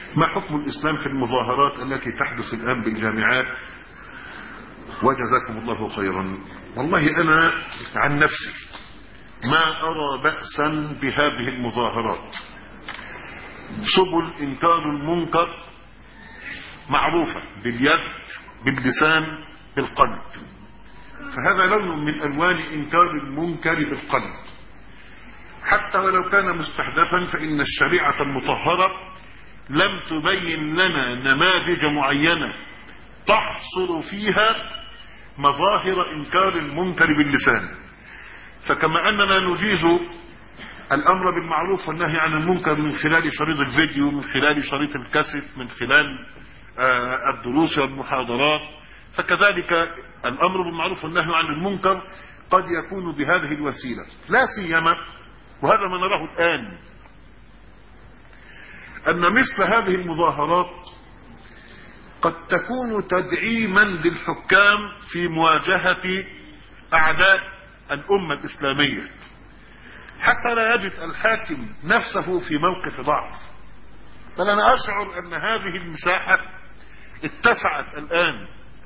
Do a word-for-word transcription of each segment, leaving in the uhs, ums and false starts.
ما حكم الإسلام في المظاهرات التي تحدث الآن بالجامعات؟ وجزاكم الله خيرا. والله أنا عن نفسي ما أرى بأسا بهذه المظاهرات. سبل إنكار المنكر معروفة باليد باللسان بالقلب، فهذا لون من ألوان إنكار المنكر بالقلب. حتى ولو كان مستحدثا فإن الشريعة المطهرة لم تبين لنا نماذج معينة تحصر فيها مظاهر إنكار المنكر باللسان. فكما أننا نجيز الأمر بالمعروف والنهي عن المنكر من خلال شريط الفيديو، من خلال شريط الكاسيت، من خلال الدروس والمحاضرات، فكذلك الأمر بالمعروف والنهي عن المنكر قد يكون بهذه الوسيلة. لا سيما وهذا ما نراه الآن أن مثل هذه المظاهرات قد تكون تدعيما للحكام في مواجهة أعداء الأمة الإسلامية، حتى لا يجد الحاكم نفسه في موقف ضعف. بل أنا أشعر أن هذه المساحة اتسعت الآن،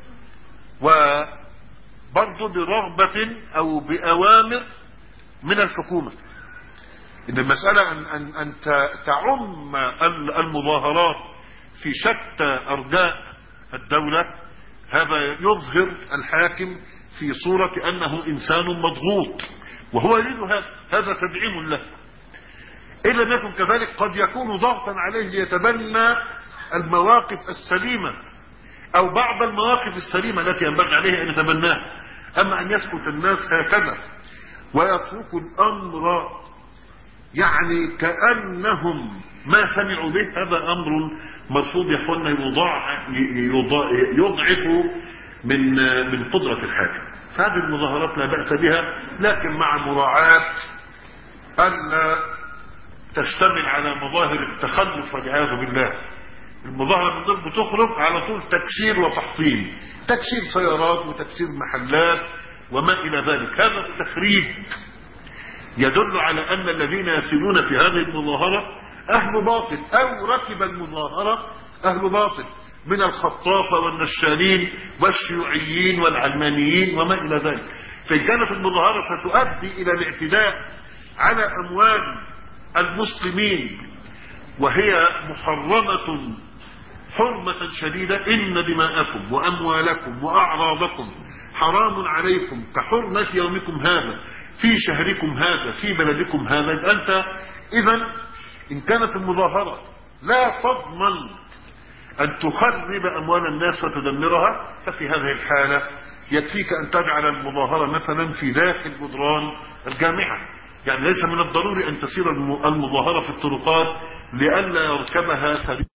وبرضو برغبة أو بأوامر من الحكومة، إن المسألة أن, أن, أن تعم المظاهرات في شتى أرجاء الدولة. هذا يظهر الحاكم في صورة أنه إنسان مضغوط، وهو يريد هذا هذا تدعيم له. إن لم يكن كذلك قد يكون ضغطا عليه ليتبنى المواقف السليمة أو بعض المواقف السليمة التي ينبغي عليه أن يتبناها. أما أن يسكت الناس هكذا ويتركوا الأمر يعني كأنهم ما سمعوا به، هذا أمر مرفوض يا اخوانا، يضعف من من قدرة الحاكم. هذه المظاهرات لا بأس بها، لكن مع مراعاة ألا تشتمل على مظاهر التخلف والعياذ بالله. المظاهرة من دول بتخرج على طول تكسير وتحطيم، تكسير سيارات وتكسير محلات وما إلى ذلك. هذا التخريب يدل على أن الذين يسيرون في هذه المظاهرة أهل باطل، أو ركب المظاهرة أهل باطل من الخطافة والنشالين والشيوعيين والعلمانيين وما إلى ذلك. فإن كانت المظاهرة ستؤدي إلى الاعتداء على أموال المسلمين وهي محرمة حرمة شديدة، إن دماءكم وأموالكم وأعراضكم حرام عليكم كحرمة يومكم هذا في شهركم هذا في بلدكم هذا. أنت إذن إن كانت المظاهرة لا تضمن أن تخرب أموال الناس وتدمرها، ففي هذه الحالة يكفيك أن تجعل المظاهرة مثلا في داخل جدران الجامعة. يعني ليس من الضروري أن تسير المظاهرة في الطرقات لئلا يركبها